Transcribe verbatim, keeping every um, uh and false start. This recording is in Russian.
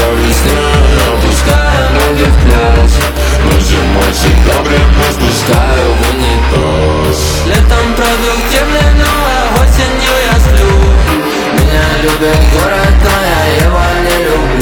по весне, опуская ноги в пляж. Но зимой всегда время спускаю в унитаз. Летом продуктивный, но осенью я сплю. Меня любит город, но я его не люблю.